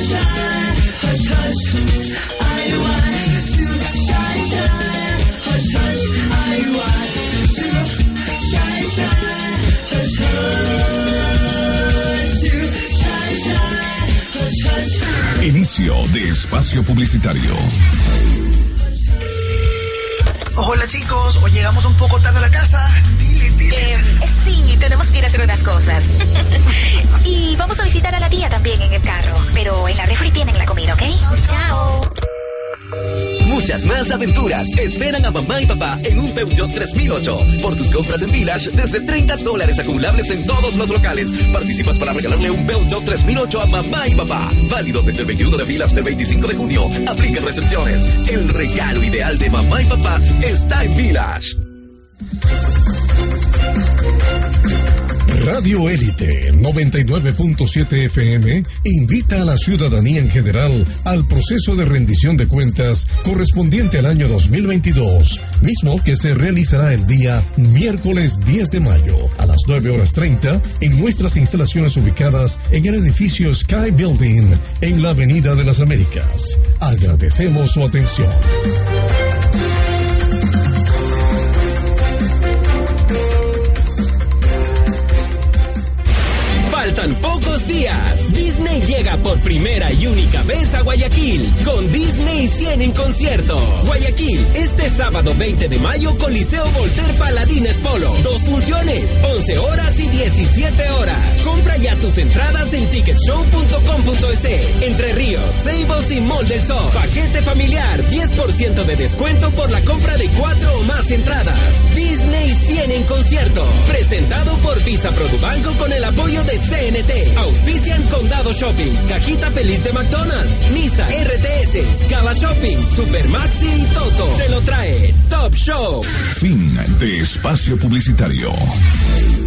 shine, hush, hush. I want to shine, shine, hush, hush. I want to shine, shine, hush, hush. To shine, shine, hush, hush. Inicio de espacio publicitario. Hola chicos, hoy llegamos un poco tarde a la casa. Diles. Sí, tenemos que ir a hacer unas cosas. Y vamos a visitar a la tía también en el carro. Pero en la refri tienen la comida, ¿ok? Chao. Muchas más aventuras esperan a mamá y papá en un Peugeot 3008. Por tus compras en Village, desde $30 acumulables en todos los locales. Participas para regalarle un Peugeot 3008 a mamá y papá. Válido desde el 21 de abril hasta el 25 de junio. Aplican restricciones. El regalo ideal de mamá y papá está en Village. Radio Élite 99.7 FM invita a la ciudadanía en general al proceso de rendición de cuentas correspondiente al año 2022, mismo que se realizará el día miércoles 10 de mayo a las 9:30 en nuestras instalaciones ubicadas en el edificio Sky Building en la Avenida de las Américas. Agradecemos su atención. Faltan pocos días. Disney llega por primera y única vez a Guayaquil con Disney 100 en concierto. Guayaquil, este sábado 20 de mayo, Coliseo Voltaire Paladines Polo. 2 funciones, 11 horas y 17 horas. Compra ya tus entradas en ticketshow.com.es. Entre Ríos, Ceibos y Mall del Sol. Paquete familiar, 10% de descuento por la compra de 4 o más entradas. Disney 100 en concierto. Presentado por Visa Produbanco con el apoyo de CNT. Auspician Condado Shopping, Cajita Feliz de McDonald's, Nissan, RTS, Scala Shopping, Supermaxi y Toto. Te lo trae Top Show. Fin de espacio publicitario.